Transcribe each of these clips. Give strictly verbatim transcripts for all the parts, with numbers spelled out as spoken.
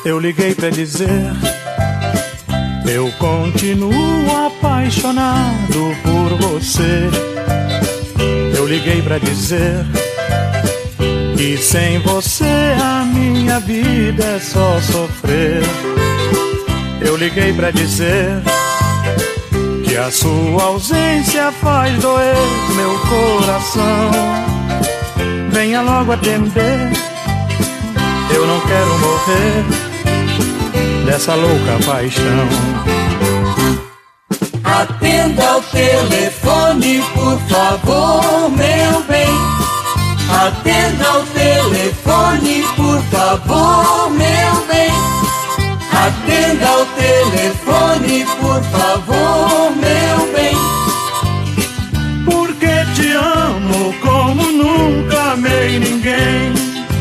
Eu liguei pra dizer, eu continuo apaixonado por você. Eu liguei pra dizer que sem você a minha vida é só sofrer. Eu liguei pra dizer que a sua ausência faz doer meu coração. Venha logo atender, eu não quero morrer dessa louca paixão. Atenda o telefone, por favor, meu bem. Atenda o telefone, por favor, meu bem. Atenda o telefone, por favor, meu bem. Porque te amo como nunca amei ninguém.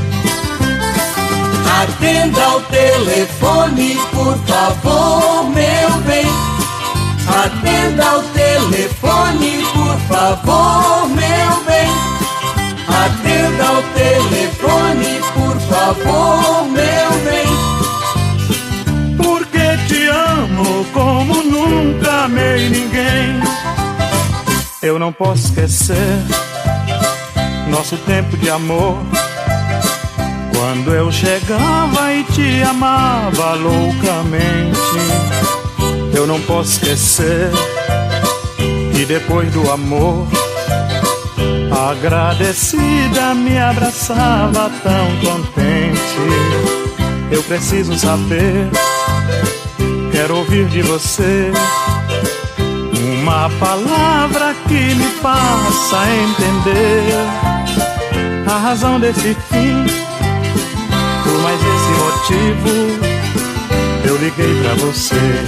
Atenda o telefone, por favor, meu bem. Atenda o telefone, por favor, meu bem. Atenda o telefone, por favor, meu bem. Porque te amo como nunca amei ninguém. Eu não posso esquecer nosso tempo de amor, quando eu chegava e te amava loucamente. Eu não posso esquecer que depois do amor, agradecida, me abraçava tão contente. Eu preciso saber, quero ouvir de você uma palavra que me faça entender a razão desse fim. Por mais esse motivo, eu liguei pra você.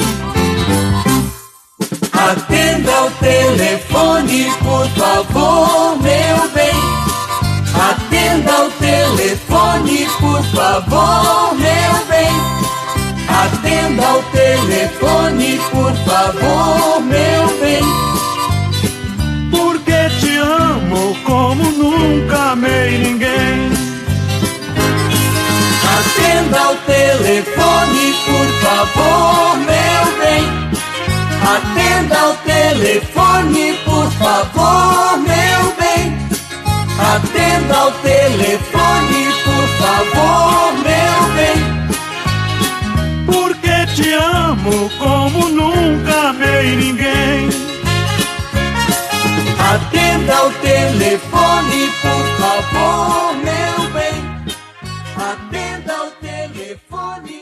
Atenda o telefone, por favor, meu bem. Atenda o telefone, por favor, meu bem. Atenda o telefone, por favor, meu bem. Porque te amo como nunca amei ninguém. Atenda o telefone, por favor, meu bem. Atenda o telefone, por favor, meu bem. Atenda o telefone, por favor, meu bem. Porque te amo como nunca amei ninguém. Atenda o telefone, por favor, meu bem. Atenda o telefone.